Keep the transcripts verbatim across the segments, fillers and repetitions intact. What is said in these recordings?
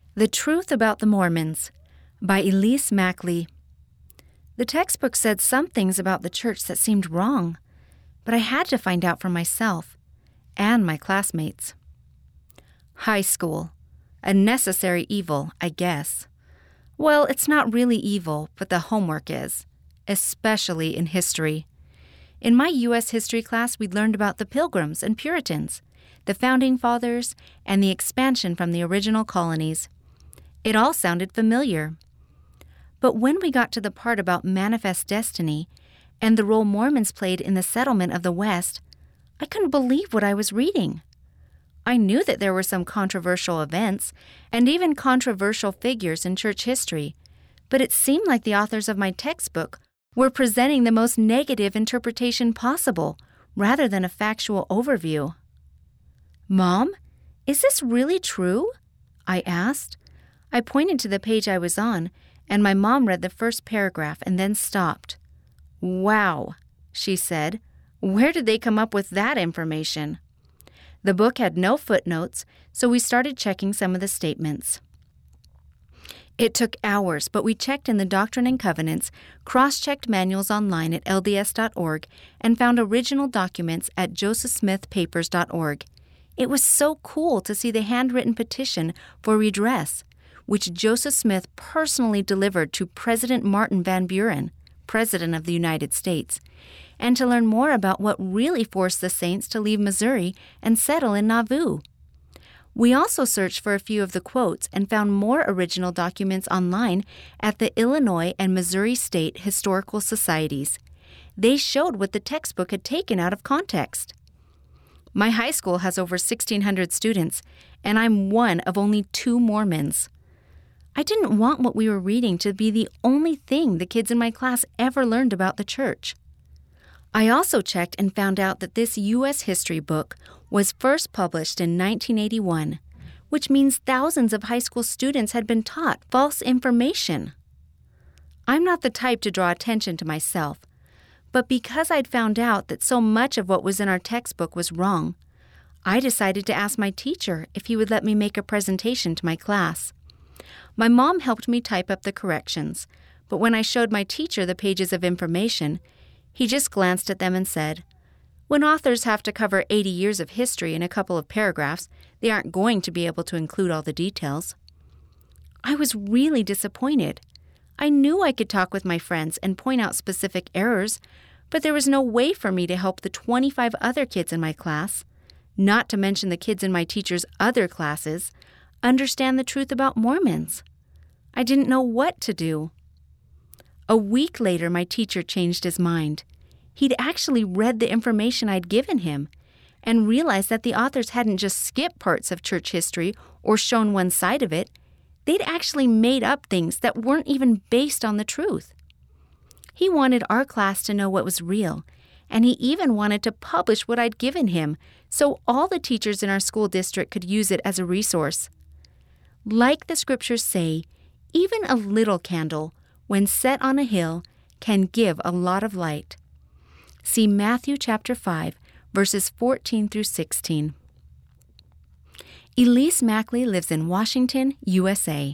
The Truth About the Mormons by Elise Mackley. The textbook said some things about the church that seemed wrong, but I had to find out for myself and my classmates. High school. A necessary evil, I guess. Well, it's not really evil, but the homework is, especially in history. In my U S history class, we learned about the Pilgrims and Puritans, the Founding Fathers, and the expansion from the original colonies. It all sounded familiar. But when we got to the part about manifest destiny and the role Mormons played in the settlement of the West, I couldn't believe what I was reading. I knew that there were some controversial events and even controversial figures in church history, but it seemed like the authors of my textbook were presenting the most negative interpretation possible rather than a factual overview. "Mom, is this really true?" I asked. I pointed to the page I was on, and my mom read the first paragraph and then stopped. "Wow," she said. "Where did they come up with that information?" The book had no footnotes, so we started checking some of the statements. It took hours, but we checked in the Doctrine and Covenants, cross-checked manuals online at L D S dot org, and found original documents at joseph smith papers dot org. It was so cool to see the handwritten petition for redress, which Joseph Smith personally delivered to President Martin Van Buren, President of the United States, and to learn more about what really forced the Saints to leave Missouri and settle in Nauvoo. We also searched for a few of the quotes and found more original documents online at the Illinois and Missouri State Historical Societies. They showed what the textbook had taken out of context. My high school has over sixteen hundred students, and I'm one of only two Mormons. I didn't want what we were reading to be the only thing the kids in my class ever learned about the church. I also checked and found out that this U S history book was first published in nineteen eighty-one, which means thousands of high school students had been taught false information. I'm not the type to draw attention to myself, but because I'd found out that so much of what was in our textbook was wrong, I decided to ask my teacher if he would let me make a presentation to my class. My mom helped me type up the corrections, but when I showed my teacher the pages of information, he just glanced at them and said, "When authors have to cover eighty years of history in a couple of paragraphs, they aren't going to be able to include all the details." I was really disappointed. I knew I could talk with my friends and point out specific errors, but there was no way for me to help the twenty-five other kids in my class, not to mention the kids in my teacher's other classes, understand the truth about Mormons. I didn't know what to do. A week later, my teacher changed his mind. He'd actually read the information I'd given him and realized that the authors hadn't just skipped parts of church history or shown one side of it. They'd actually made up things that weren't even based on the truth. He wanted our class to know what was real, and he even wanted to publish what I'd given him so all the teachers in our school district could use it as a resource. Like the scriptures say, even a little candle, when set on a hill, can give a lot of light. See Matthew chapter five, verses fourteen through sixteen. Elise Mackley lives in Washington, U S A.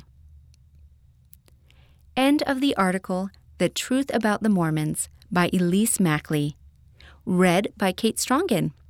End of the article, The Truth About the Mormons by Elise Mackley. Read by Kate Strongen.